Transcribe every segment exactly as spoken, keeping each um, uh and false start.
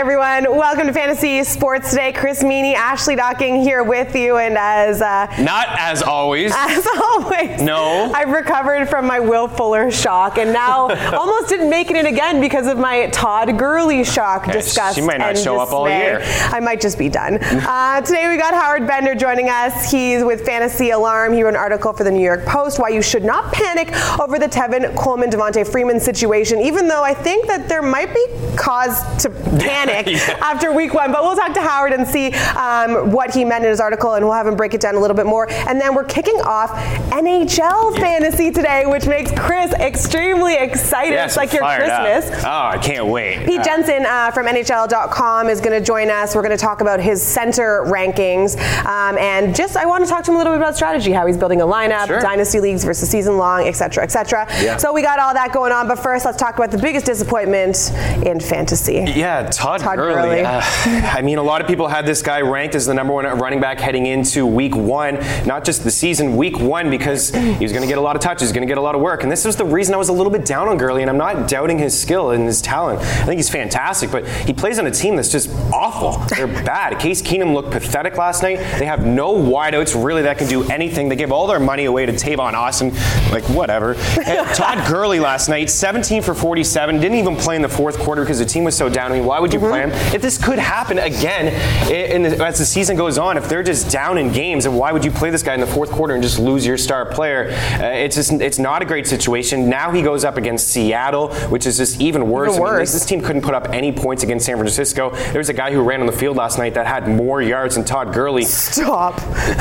everyone. Welcome to Fantasy Sports Today. Chris Meany, Ashley Docking here with you, and as uh, not as always. As always. No. I've recovered from my Will Fuller shock, and now almost didn't make it in again because of my Todd Gurley shock. Okay, Disgust. She might not and show dismay. up all year. I might just be done. uh, today we got Howard Bender joining us. He's with Fantasy Alarm. He wrote an article for the New York Post why you should not panic over the Tevin Coleman, Devontae Freeman situation, even though I think that there might be cause to panic yeah. after week one. But we'll talk to Howard and see um, what he meant in his article, and we'll have him break it down a little bit more. And then we're kicking off N H L yeah. fantasy today, which makes Chris extremely excited. Yes, it's like your Christmas. Up. Oh, I can't wait. Pete uh, Jensen uh, from N H L dot com is going to join us. We're going to talk about his center rankings. Um, and just, I want to talk to him a little bit about strategy, how he's building a lineup, sure. dynasty leagues versus season long, et cetera, et cetera. Yeah. So we got all that going on. But first, let's talk about the biggest disappointment in fantasy. Yeah, Todd, Todd Gurley. Gurley. Uh, I mean, a lot of people had this guy ranked as the number one running back heading into week one, not just the season, week one, because he was going to get a lot of touches, going to get a lot of work. And this was the reason I was a little bit down on Gurley, and I'm not doubting his skill and his talent. I think he's fantastic, but he plays on a team that's just awful. They're bad. Case Keenum looked pathetic last night. They have no wideouts really that can do anything. They give all their money away to Tavon Austin, like whatever. Todd Gurley last night, seventeen for forty-seven, didn't even play in the fourth quarter because the team was so down. I mean, why would you mm-hmm. play him? If this could happen again in the, as the season goes on, if they're just down in games, then why would you play this guy in the fourth quarter and just lose your star player? Uh, it's just it's not a great situation. Now he goes up against Seattle, which is just even worse. Even worse. I mean, this team couldn't put up any points against San Francisco. There was a guy who ran on the field last night that had more yards than Todd Gurley. Stop.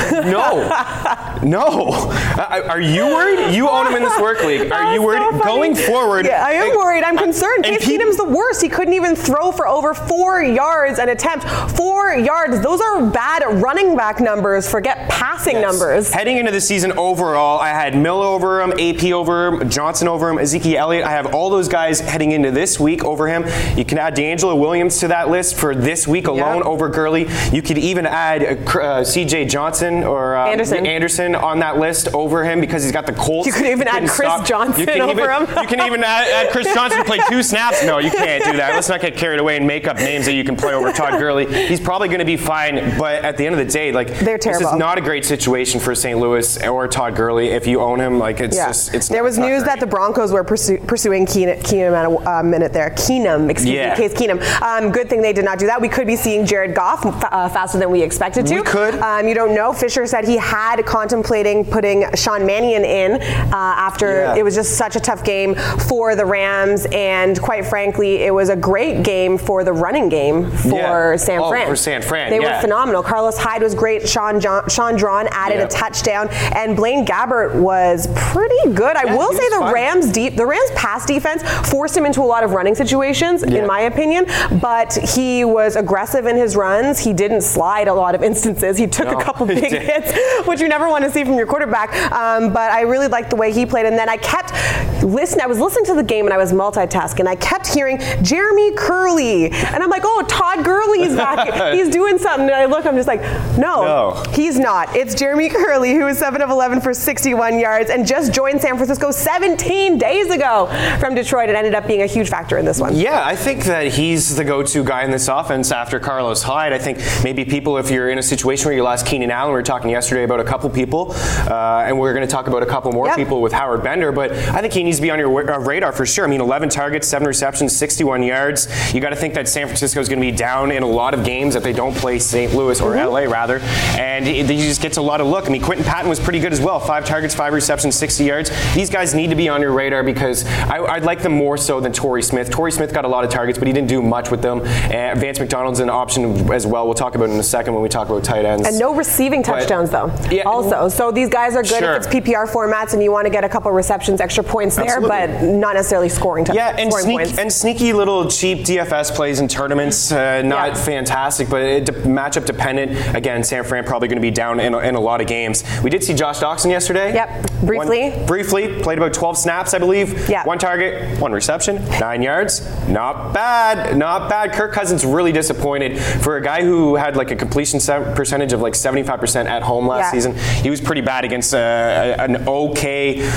No. No. Uh, are you worried? You own him in this work league. Are you worried? So Going forward. Yeah, I am uh, worried. I'm concerned. Case pe- Keenum's the worst. He couldn't even throw for over four yards an attempt. Four yards. Those are bad running back numbers. Forget passing yes. numbers. Heading into the season overall, I had Miller over him, A P over him, Johnson over him, Ezekiel Elliott. I have all those guys heading into this week over him. You can add D'Angelo Williams to that list for this week alone yep. over Gurley. You could even add uh, C J Johnson or uh, Anderson. Anderson on that list over him because he's got the Colts. You could even add Chris stop. Johnson you can over even, him. You can even add, add Chris Johnson to play two snaps. No, you can't do that. Let's not get carried away and make up names that you can play over Todd Gurley. He's probably going to be fine, but at the end of the day, like They're terrible. This is not a great situation for Saint Louis or Todd Gurley if you own him. Like it's yeah. just it's. There not, was not news great. that the Broncos were pursu- pursuing Keenum, Keenum at a uh, minute there. Keenum, excuse yeah. me, Case Keenum. Um, good thing they did not do that. We could be seeing Jared Goff f- uh, faster than we expected to. We could. Um, you don't know. Fisher said he had contemplating putting Sean Mannion in uh, after yeah. it was just such a tough game for the Rams, and quite frankly, it was a great game for the running game for yeah. San oh, Fran. for San Fran. They yeah. were phenomenal. Carlos Hyde was great. Sean John, Sean Drawn added yeah. a touchdown, and Blaine Gabbert was pretty good. I yeah, will say the fine. Rams deep, the Rams pass defense forced him into a lot of running situations, yeah. in my opinion. But he was aggressive in his runs. He didn't slide a lot of instances. He took no, a couple big hits, which you never want to see from your quarterback. Um, but I really liked the way he played. And then I kept listening. I was listening to the game and I was multitasking. I kept hearing Jeremy Curley, and I'm like, oh, Todd Gurley's back. He's doing something. And I look, I'm just like, no, no, he's not. It's Jeremy Curley, who is seven of eleven for sixty-one yards and just joined San Francisco seventeen days ago from Detroit. It ended up being a huge factor in this one. Yeah, I think that he's the go-to guy in this offense after Carlos Hyde. I think maybe people, if you're in a situation where you lost Keenan Allen, we were talking yesterday about a couple people, uh, and we're going to talk about a couple more yep. people with Howard Bender, but I think he needs to be on your radar for sure. I mean, eleven targets, seven receptions, sixty-one yards. You got to think that San Francisco is going to be down in a lot of games if they don't play Saint Louis or mm-hmm. L A rather, and he, he just gets a lot of look. I mean, Quentin Patton was pretty good as well. Five targets, five receptions, sixty yards. These guys need to be on your radar because I, I'd like them more so than Torrey Smith. Torrey Smith got a lot of targets, but he didn't do much with them. Uh, Vance McDonald's an option as well. We'll talk about it in a second when we talk about tight ends. And no receiving touchdowns, but, though, yeah, also. So these guys are good sure. if it's P P R formats and you want to get a couple receptions, extra points there, Absolutely. but not necessarily scoring touchdowns. Yeah, and, sneak, and sneaky little cheap D F S plays in tournaments. Uh, not yeah. fantastic, but it de- matchup dependent. Again, San Fran probably going to be down in a, in a lot of games. We did see Josh Doxson yesterday. Yep, briefly. One, briefly, played about twelve snaps, I believe. Yeah. One target, one reception, nine yards. Not bad, not bad. Kirk Cousins really disappointed. For a guy who had like a completion percentage of like seventy-five percent at home last yeah. season, he was pretty bad against uh, an okay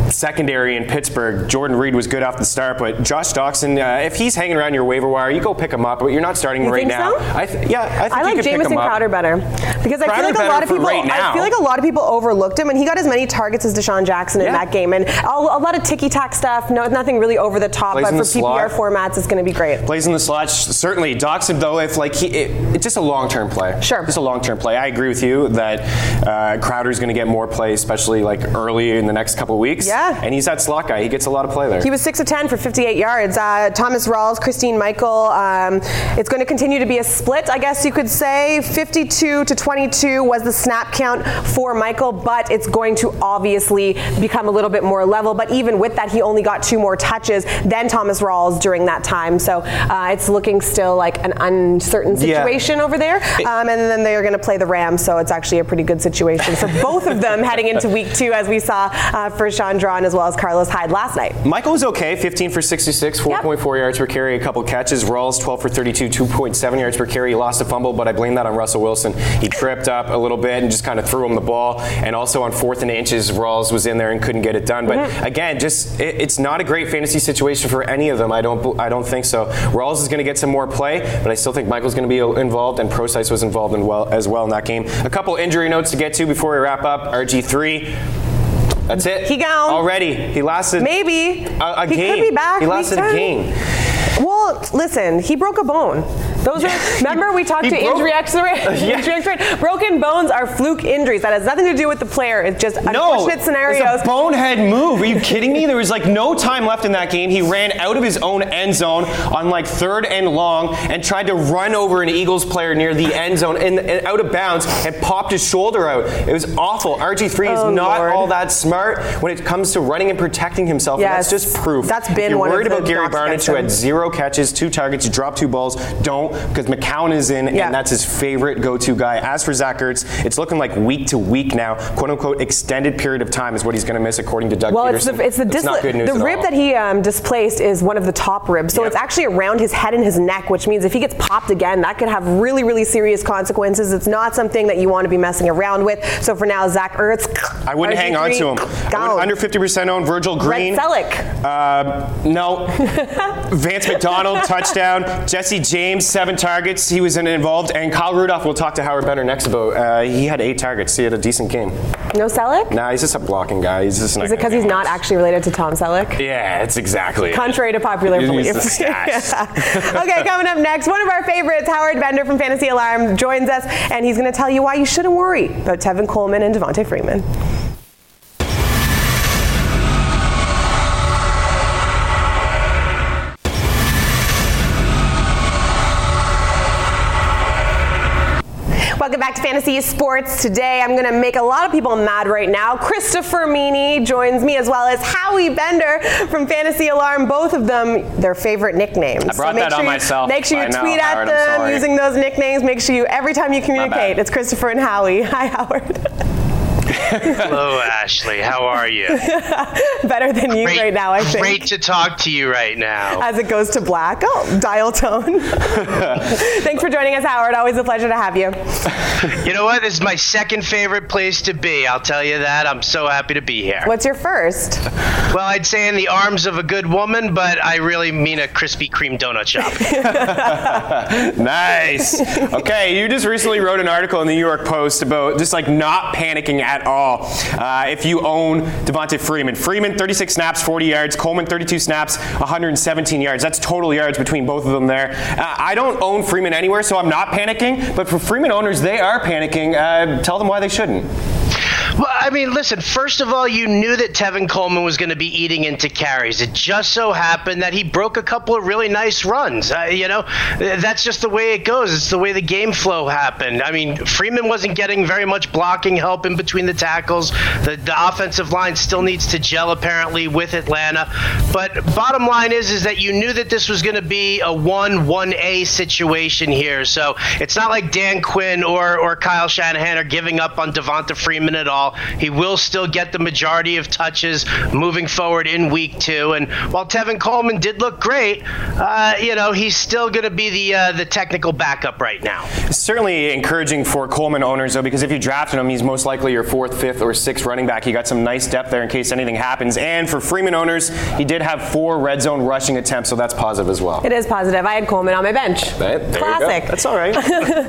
secondary in Pittsburgh. Jordan Reed was good off the start, but Josh Doctson, uh, if he's hanging around your waiver wire, you go pick him up, but you're not starting you right think now. So? I th- yeah, I think I you like could Jamison pick him up. Crowder better because I Crowder feel like a lot of people. right I feel like a lot of people overlooked him, and he got as many targets as Deshaun Jackson yeah. in that game, and a, a lot of ticky-tack stuff. No, nothing really over the top, Plays but for P P R slot. formats, it's going to be great. Plays in the slot, certainly. Doctson, though, if like he, it, it's just a long-term play. Sure, just a long-term play. I agree with you that uh, Crowder's going to get more play, especially like early in the next couple of weeks. Yeah, and he's that slot guy. He gets a lot of play there. He was six of ten for fifty-eight yards. Uh, Thomas Rawls, Christine Michael. Um, it's going to continue to be a split, I guess you could say. fifty-two to twenty-two was the snap count for Michael, but it's going to obviously become a little bit more level. But even with that, he only got two more touches than Thomas Rawls during that time. So uh, it's looking still like an uncertain situation yeah. over there. Um, and then they're going to play the Rams, so it's actually a pretty good situation for both of them heading into week two, as we saw uh, for Sean Drawn as well as Carlos Hyde last night. Michael was okay, fifteen for sixty-six, four point four yep. yards per carry, a couple catches. Rawls, twelve for thirty-two, two point seven yards per carry. He lost a fumble, but I blame that on Russell Wilson. He tripped up a little bit and just kind of threw him the ball. And also on fourth and inches, Rawls was in there and couldn't get it done. But mm-hmm. again, just it, it's not a great fantasy situation for any of them. I don't I don't think so. Rawls is going to get some more play, but I still think Michael's going to be involved, and Procise was involved in well as well in that game. A couple injury notes to get to before we wrap up. R G three. That's it. He gone. Already. He lasted Maybe. a, a he game. He could be back. He lasted a game. Well, listen, he broke a bone. Those are, remember we talked he to broke, injury x-ray? Uh, yeah. injury x-ray? Broken bones are fluke injuries. That has nothing to do with the player. It's just no, unfortunate scenarios. It's a bonehead move. Are you kidding me? There was like no time left in that game. He ran out of his own end zone on like third and long and tried to run over an Eagles player near the end zone and, and out of bounds and popped his shoulder out. It was awful. R G three is oh, not Lord. all that smart when it comes to running and protecting himself. Yes. And that's just proof. That's been if you're one worried of the about Gary knocks Barnidge, who had zero catches, two targets, dropped two balls, don't, because McCown is in, yeah. and that's his favorite go-to guy. As for Zach Ertz, it's looking like week to week now, quote-unquote extended period of time is what he's going to miss, according to Doug well, Peterson. Well, it's the, it's the, it's not good news the at rib all. that he um, displaced is one of the top ribs, so yep. it's actually around his head and his neck, which means if he gets popped again, that could have really, really serious consequences. It's not something that you want to be messing around with. So for now, Zach Ertz, I wouldn't hang on to him. I would under fifty percent own Virgil Green. Red Selleck. Uh, no. Vance McDonald, touchdown. Jesse James, seven targets. He was involved. And Kyle Rudolph, we'll talk to Howard Bender next about. Uh, he had eight targets. He had a decent game. No Selleck? Nah, he's just a blocking guy. He's just not Is it because he's not actually related to Tom Selleck? Yeah, it's exactly. Contrary to popular belief. Okay, coming up next, one of our favorites, Howard Bender from Fantasy Alarm, joins us, and he's going to tell you why you shouldn't worry about Tevin Coleman and Devonta Freeman. Welcome back to Fantasy Sports. Today I'm going to make a lot of people mad right now. Christopher Meany joins me, as well as Howie Bender from Fantasy Alarm. Both of them, their favorite nicknames. I brought so that sure on you, myself. Make sure you I know, tweet Howard, at them using those nicknames. Make sure you, every time you communicate, it's Christopher and Howie. Hi, Howard. Hello, Ashley. How are you? Better than you great, right now, I think. Great to talk to you right now. As it goes to black. Oh, dial tone. Thanks for joining us, Howard. Always a pleasure to have you. You know what? This is my second favorite place to be. I'll tell you that. I'm so happy to be here. What's your first? Well, I'd say in the arms of a good woman, but I really mean a Krispy Kreme donut shop. Nice. Okay, you just recently wrote an article in the New York Post about just like not panicking at all uh, if you own Devonta Freeman. Freeman, thirty-six snaps, forty yards. Coleman, thirty-two snaps, one hundred seventeen yards. That's total yards between both of them there. Uh, I don't own Freeman anywhere, so I'm not panicking. But for Freeman owners, they are panicking. Uh, tell them why they shouldn't. Well, I mean, listen, first of all, you knew that Tevin Coleman was going to be eating into carries. It just so happened that he broke a couple of really nice runs. Uh, you know, that's just the way it goes. It's the way the game flow happened. I mean, Freeman wasn't getting very much blocking help in between the tackles. The, the offensive line still needs to gel, apparently, with Atlanta. But bottom line is, is that you knew that this was going to be a one one A situation here. So it's not like Dan Quinn or, or Kyle Shanahan are giving up on Devonta Freeman at all. He will still get the majority of touches moving forward in week two. And while Tevin Coleman did look great, uh, you know, he's still going to be the uh, the technical backup right now. It's certainly encouraging for Coleman owners, though, because if you drafted him, he's most likely your fourth, fifth, or sixth running back. He got some nice depth there in case anything happens. And for Freeman owners, he did have four red zone rushing attempts, so that's positive as well. It is positive. I had Coleman on my bench. There, there Classic. That's all right. um,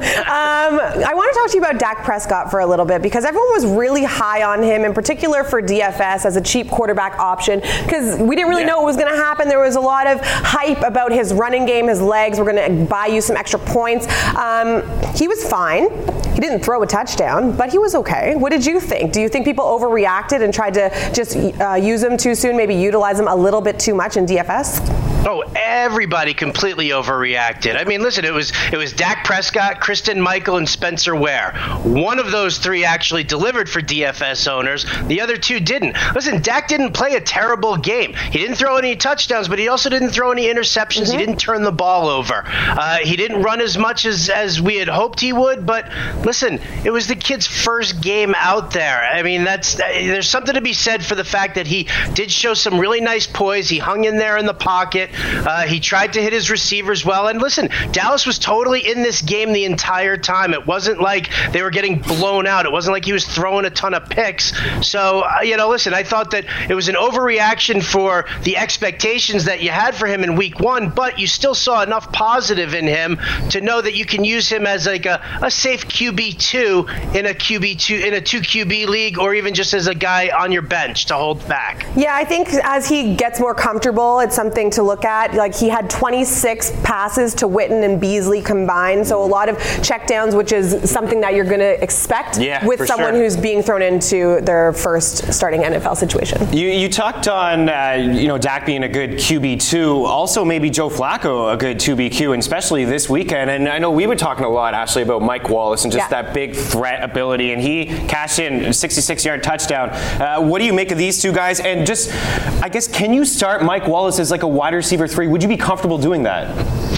I want to talk to you about Dak Prescott for a little bit, because everyone was really high on him, in particular for D F S as a cheap quarterback option, because we didn't really yeah. know what was going to happen. There was a lot of hype about his running game, his legs. We're going to buy you some extra points. Um, he was fine. He didn't throw a touchdown, but he was okay. What did you think? Do you think people overreacted and tried to just uh, use him too soon, maybe utilize him a little bit too much in D F S? Oh, everybody completely overreacted. I mean, listen, it was it was Dak Prescott, Christine Michael, and Spencer Ware. One of those three actually delivered for D F S owners. The other two didn't. Listen, Dak didn't play a terrible game. He didn't throw any touchdowns, but he also didn't throw any interceptions. Mm-hmm. He didn't turn the ball over. Uh, he didn't run as much as, as we had hoped he would, but listen, it was the kid's first game out there. I mean, that's uh, there's something to be said for the fact that he did show some really nice poise. He hung in there in the pocket. Uh, he tried to hit his receivers well. And listen, Dallas was totally in this game the entire time. It wasn't like they were getting blown out. It wasn't like he was throwing a ton of picks. So, uh, you know, listen, I thought that it was an overreaction for the expectations that you had for him in week one, but you still saw enough positive in him to know that you can use him as like a, a safe Q B two in a Q B two in a two Q B league, or even just as a guy on your bench to hold back. Yeah, I think as he gets more comfortable, it's something to look at. Like, he had twenty-six passes to Witten and Beasley combined, so a lot of checkdowns, which is something that you're going to expect yeah, with someone sure. who's being thrown into their first starting N F L situation. You you talked on uh, you know Dak being a good Q B two, also maybe Joe Flacco a good two B Q, and especially this weekend. And I know we were talking a lot, Ashley, about Mike Wallace and just yeah. that big threat ability, and he cashed in a sixty-six yard touchdown. Uh, what do you make of these two guys? And just, I guess, can you start Mike Wallace as like a wide receiver three? Would you be comfortable doing that?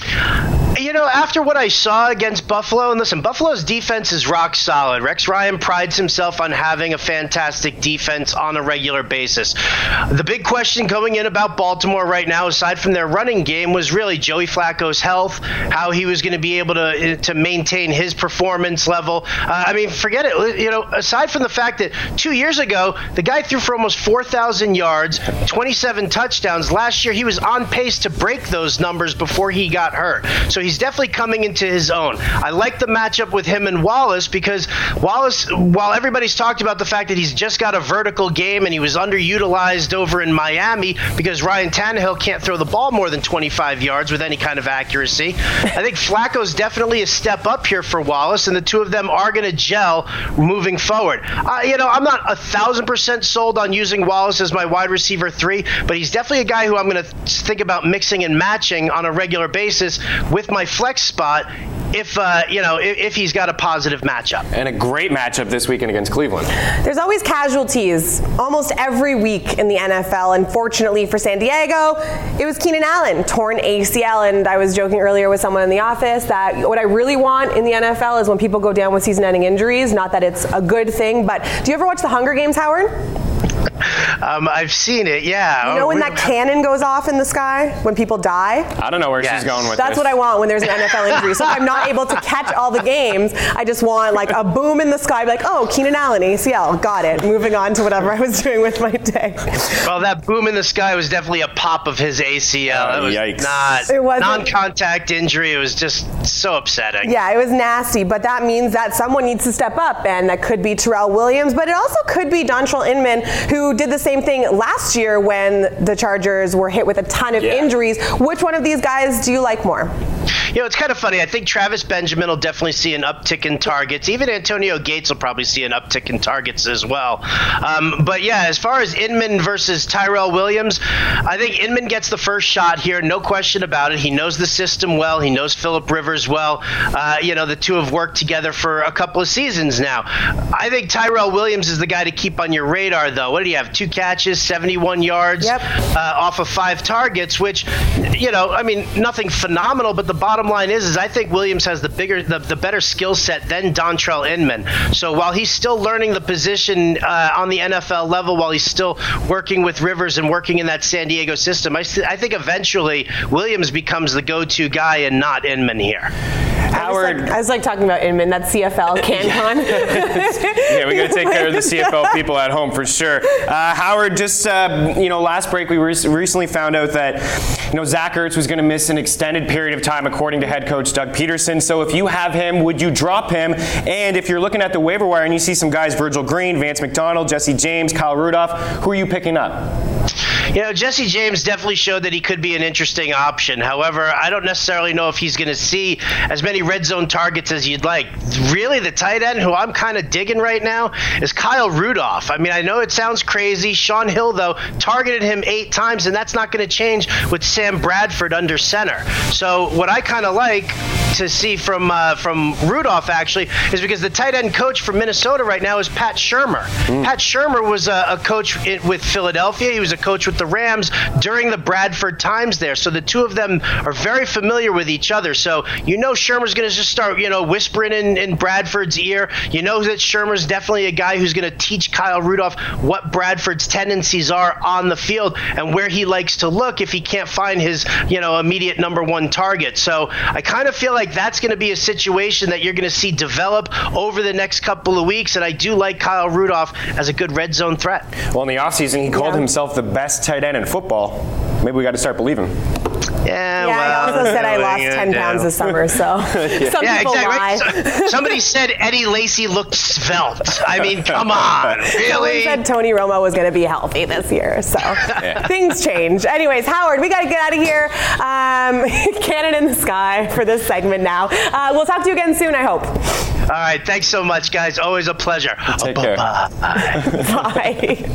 You know, after what I saw against Buffalo, and listen, Buffalo's defense is rock solid. Rex Ryan prides himself on having a fantastic defense on a regular basis. The big question going in about Baltimore right now, aside from their running game, was really Joey Flacco's health, how he was going to be able to to maintain his performance level. Uh, I mean, forget it. You know, aside from the fact that two years ago, the guy threw for almost four thousand yards, twenty-seven touchdowns. Last year, he was on pace to break those numbers before he got hurt. So he's definitely coming into his own. I like the matchup with him and Wallace, because Wallace, while everybody's talked about the fact that he's just got a vertical game and he was underutilized over in Miami because Ryan Tannehill can't throw the ball more than twenty-five yards with any kind of accuracy, I think Flacco's definitely a step up here for Wallace, and the two of them are going to gel moving forward. Uh, you know, I'm not a thousand percent sold on using Wallace as my wide receiver three, but he's definitely a guy who I'm going to think about mixing and matching on a regular basis with my flex spot if uh, you know if, if he's got a positive matchup. And a great matchup this weekend against Cleveland. There's always casualties almost every week in the N F L. Unfortunately for San Diego, it was Keenan Allen, torn A C L. And I was joking earlier with someone in the office that what I really want in the N F L is when people go down with season-ending injuries. Not that it's a good thing, but do you ever watch The Hunger Games, Howard? Um, I've seen it, yeah. You know when that cannon goes off in the sky when people die? I don't know where yes. she's going with That's this. what I want when there's an N F L injury. So if I'm not able to catch all the games, I just want like a boom in the sky, like, oh, Keenan Allen, A C L, got it. Moving on to whatever I was doing with my day. Well, that boom in the sky was definitely a pop of his A C L. Oh, it was yikes. not it non-contact injury. It was just so upsetting. Yeah, it was nasty, but that means that someone needs to step up, and that could be Terrell Williams, but it also could be Dontrell Inman, who did the same thing last year when the Chargers were hit with a ton of yeah. injuries. Which one of these guys do you like more? You know, it's kind of funny. I think Travis Benjamin will definitely see an uptick in targets. Even Antonio Gates will probably see an uptick in targets as well. Um, but yeah, as far as Inman versus Tyrell Williams, I think Inman gets the first shot here, no question about it. He knows the system well. He knows Phillip Rivers well. Uh, you know, the two have worked together for a couple of seasons now. I think Tyrell Williams is the guy to keep on your radar, though. What did he have? two catches, seventy-one yards yep. uh, off of five targets, which, you know, I mean, nothing phenomenal, but the bottom line is, is I think Williams has the bigger, the, the better skill set than Dontrell Inman. So while he's still learning the position uh, on the N F L level, while he's still working with Rivers and working in that San Diego system, I, st- I think eventually Williams becomes the go-to guy and not Inman here. Howard. I was, like, I was like talking about Inman, that C F L CanCon. Yeah, we got to take care of the C F L people at home for sure. Uh, Howard, just uh, you know, last break we re- recently found out that you know Zach Ertz was going to miss an extended period of time, according to head coach Doug Peterson. So if you have him, would you drop him? And if you're looking at the waiver wire and you see some guys, Virgil Green, Vance McDonald, Jesse James, Kyle Rudolph, who are you picking up? You know, Jesse James definitely showed that he could be an interesting option. However, I don't necessarily know if he's going to see as many red zone targets as you'd like. Really, the tight end who I'm kind of digging right now is Kyle Rudolph. I mean, I know it sounds crazy. Sean Hill, though, targeted him eight times, and that's not going to change with Sam Bradford under center. So what I kind of like to see from uh, from Rudolph, actually, is because the tight end coach for Minnesota right now is Pat Shurmur. Mm. Pat Shurmur was a, a coach in, with Philadelphia. He was a coach with the Rams during the Bradford times there. So the two of them are very familiar with each other. So you know Shurmur's going to just start, you know, whispering in, in Bradford's ear. You know that Shurmur's definitely a guy who's going to teach Kyle Rudolph what Bradford's tendencies are on the field and where he likes to look if he can't find his, you know, immediate number one target. So I kind of feel like that's going to be a situation that you're going to see develop over the next couple of weeks. And I do like Kyle Rudolph as a good red zone threat. Well, in the offseason, he called yeah. himself the best tight end in football. Maybe we got to start believing. Yeah, yeah, well, I also said I lost ten yeah. pounds this summer, so yeah. some yeah, people exactly. lie. So, somebody said Eddie Lacy looked svelte. I mean, come on, really? Someone said Tony Romo was going to be healthy this year, so yeah. things change. Anyways, Howard, we got to get out of here. Um, cannon in the sky for this segment now. Uh, we'll talk to you again soon, I hope. All right, thanks so much, guys. Always a pleasure. Take oh, care. Bye. Bye.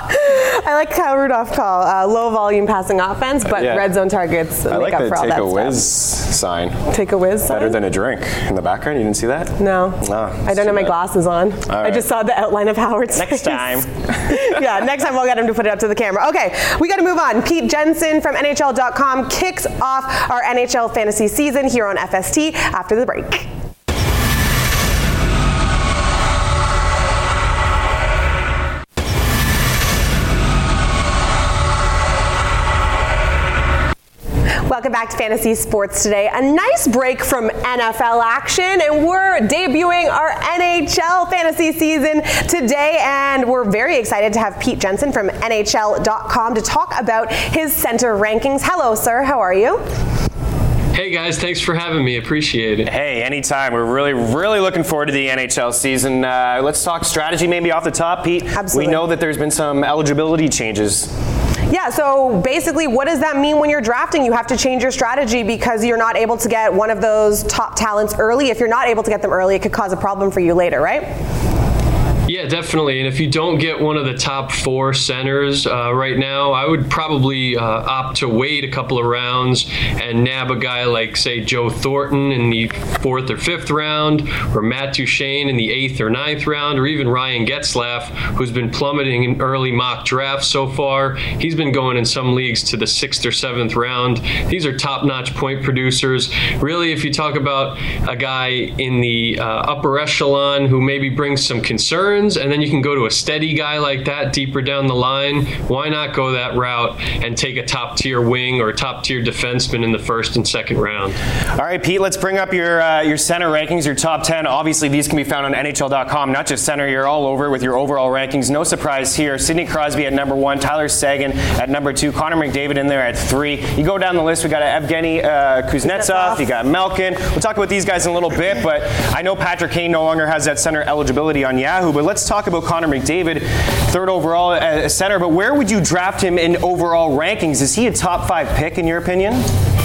I like Kyle Rudolph call uh, low volume passing offense, but yeah. red zone targets I make like up the for all take that a whiz stuff. sign. Take a whiz sign? Better than a drink in the background. You didn't see that? No. Oh, I don't have my bad. glasses on. All I right. just saw the outline of Howard's Next face. time. Yeah, next time we'll get him to put it up to the camera. Okay, we got to move on. Pete Jensen from N H L dot com kicks off our N H L fantasy season here on F S T after the break. Welcome back to Fantasy Sports Today. A nice break from N F L action, and we're debuting our N H L fantasy season today, and we're very excited to have Pete Jensen from N H L dot com to talk about his center rankings. Hello, sir. How are you? Hey guys, thanks for having me. Appreciate it. Hey, anytime. We're really, really looking forward to the N H L season. Uh, let's talk strategy maybe off the top, Pete. Absolutely. We know that there's been some eligibility changes. Yeah, so basically what does that mean when you're drafting? You have to change your strategy because you're not able to get one of those top talents early. If you're not able to get them early, it could cause a problem for you later, right? Yeah, definitely. And if you don't get one of the top four centers uh, right now, I would probably uh, opt to wait a couple of rounds and nab a guy like, say, Joe Thornton in the fourth or fifth round, or Matt Duchene in the eighth or ninth round, or even Ryan Getzlaff, who's been plummeting in early mock drafts so far. He's been going in some leagues to the sixth or seventh round. These are top-notch point producers. Really, if you talk about a guy in the uh, upper echelon who maybe brings some concerns, and then you can go to a steady guy like that deeper down the line, why not go that route and take a top-tier wing or a top-tier defenseman in the first and second round? All right, Pete, let's bring up your uh, your center rankings, your top ten. Obviously, these can be found on N H L dot com. Not just center, you're all over with your overall rankings. No surprise here. Sidney Crosby at number one, Tyler Seguin at number two, Connor McDavid in there at three. You go down the list, we got Evgeny uh, Kuznetsov, you got Malkin. We'll talk about these guys in a little bit, but I know Patrick Kane no longer has that center eligibility on Yahoo, but let's talk about Connor McDavid, third overall as center, but where would you draft him in overall rankings? Is he a top five pick in your opinion?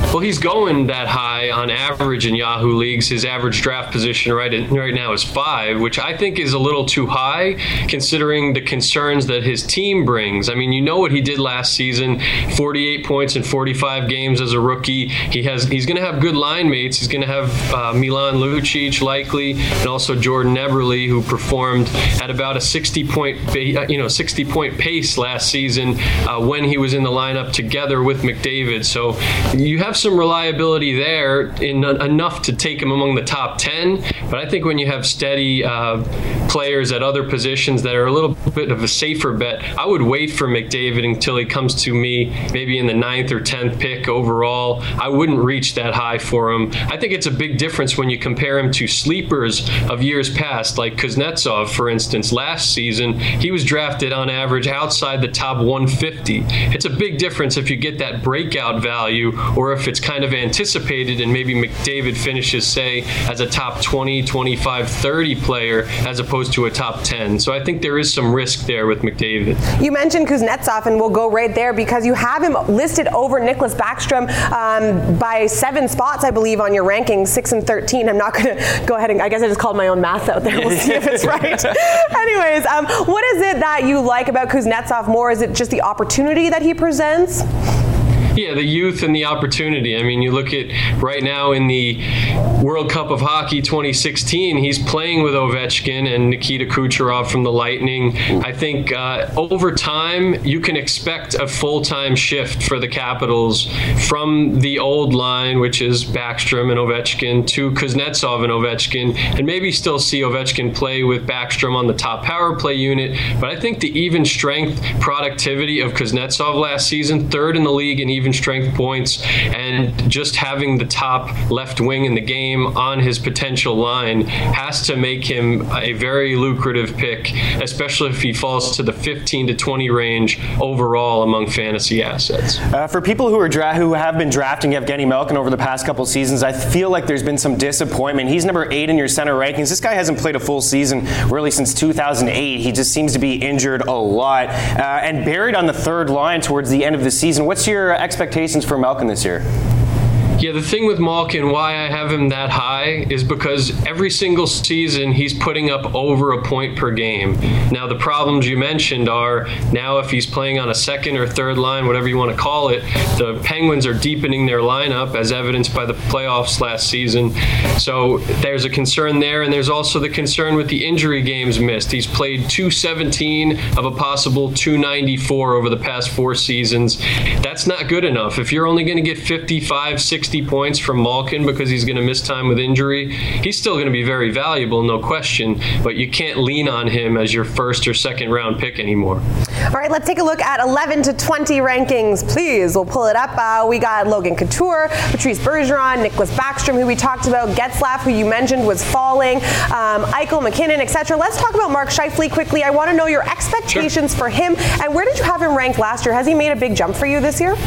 Well, he's going that high on average in Yahoo leagues. His average draft position right in, right now is five, which I think is a little too high considering the concerns that his team brings. I mean, you know what he did last season, forty-eight points in forty-five games as a rookie. He has he's going to have good line mates. He's going to have uh, Milan Lucic likely, and also Jordan Eberle, who performed at about a sixty point you know sixty point pace last season uh, when he was in the lineup together with McDavid. So you have some reliability there in uh, enough to take him among the top ten, but I think when you have steady uh, players at other positions that are a little bit of a safer bet, I would wait for McDavid until he comes to me maybe in the ninth or tenth pick overall. I wouldn't reach that high for him. I think it's a big difference when you compare him to sleepers of years past, like Kuznetsov, for instance. Last season, he was drafted on average outside the top one fifty. It's a big difference if you get that breakout value or if it's kind of anticipated and maybe McDavid finishes, say, as a top twenty, twenty-five, thirty player as opposed to a top ten. So I think there is some risk there with McDavid. You mentioned Kuznetsov, and we'll go right there because you have him listed over Nicklas Backstrom um, by seven spots, I believe, on your rankings, six and thirteen. I'm not going to go ahead and, I guess I just called my own math out there. We'll see if it's right. Anyways, um, what is it that you like about Kuznetsov more? Is it just the opportunity that he presents? Yeah, the youth and the opportunity. I mean, you look at right now in the World Cup of Hockey twenty sixteen, he's playing with Ovechkin and Nikita Kucherov from the Lightning. I think uh, over time, you can expect a full-time shift for the Capitals from the old line, which is Backstrom and Ovechkin, to Kuznetsov and Ovechkin, and maybe still see Ovechkin play with Backstrom on the top power play unit. But I think the even strength productivity of Kuznetsov last season, third in the league in even strength points, and just having the top left wing in the game on his potential line has to make him a very lucrative pick, especially if he falls to the fifteen to twenty range overall among fantasy assets. Uh, for people who are dra- who have been drafting Evgeny Malkin over the past couple seasons, I feel like there's been some disappointment. He's number eight in your center rankings. This guy hasn't played a full season really since two thousand eight. He just seems to be injured a lot uh, and buried on the third line towards the end of the season. What's your expectations for Malkin this year? Yeah, the thing with Malkin, why I have him that high, is because every single season he's putting up over a point per game. Now, the problems you mentioned are now if he's playing on a second or third line, whatever you want to call it, the Penguins are deepening their lineup as evidenced by the playoffs last season. So there's a concern there, and there's also the concern with the injury games missed. He's played two seventeen of a possible two ninety-four over the past four seasons. That's not good enough. If you're only going to get fifty-five, sixty points from Malkin because he's going to miss time with injury, he's still going to be very valuable, no question, but you can't lean on him as your first or second round pick anymore. All right, let's take a look at eleven to twenty rankings, please. We'll pull it up. Uh, we got Logan Couture, Patrice Bergeron, Nicklas Backstrom, who we talked about, Getzlaf, who you mentioned was falling, um, Eichel, McKinnon, et cetera. Let's talk about Mark Scheifele quickly. I want to know your expectations sure. for him, and where did you have him ranked last year? Has he made a big jump for you this year?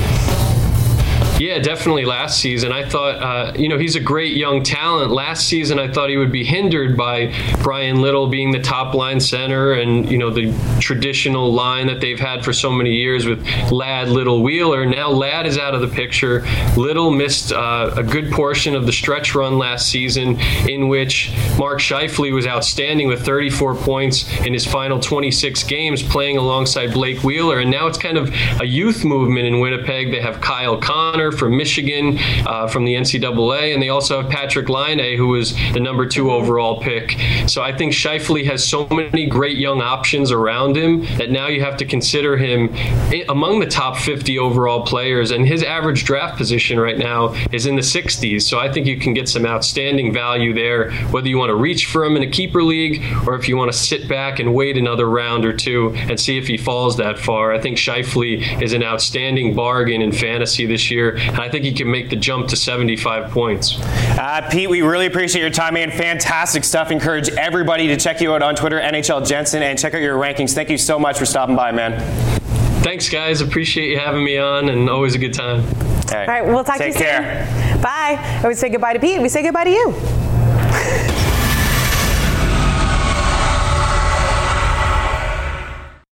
Yeah, definitely last season. I thought, uh, you know, he's a great young talent. Last season, I thought he would be hindered by Brian Little being the top line center and, you know, the traditional line that they've had for so many years with Ladd, Little, Wheeler. Now Ladd is out of the picture. Little missed uh, a good portion of the stretch run last season in which Mark Scheifele was outstanding with thirty-four points in his final twenty-six games playing alongside Blake Wheeler. And now it's kind of a youth movement in Winnipeg. They have Kyle Connor from Michigan, uh, from the N C double A, and they also have Patrick Laine, who was the number two overall pick. So I think Scheifele has so many great young options around him that now you have to consider him among the top fifty overall players, and his average draft position right now is in the sixties. So I think you can get some outstanding value there, whether you want to reach for him in a keeper league or if you want to sit back and wait another round or two and see if he falls that far. I think Scheifele is an outstanding bargain in fantasy this year. And I think he can make the jump to seventy-five points. Uh, Pete, we really appreciate your time, man. Fantastic stuff. Encourage everybody to check you out on Twitter, N H L Jensen, and check out your rankings. Thank you so much for stopping by, man. Thanks, guys. Appreciate you having me on, and always a good time. All right, All right we'll talk Take to you care. soon. Bye. And we say goodbye to Pete. We say goodbye to you.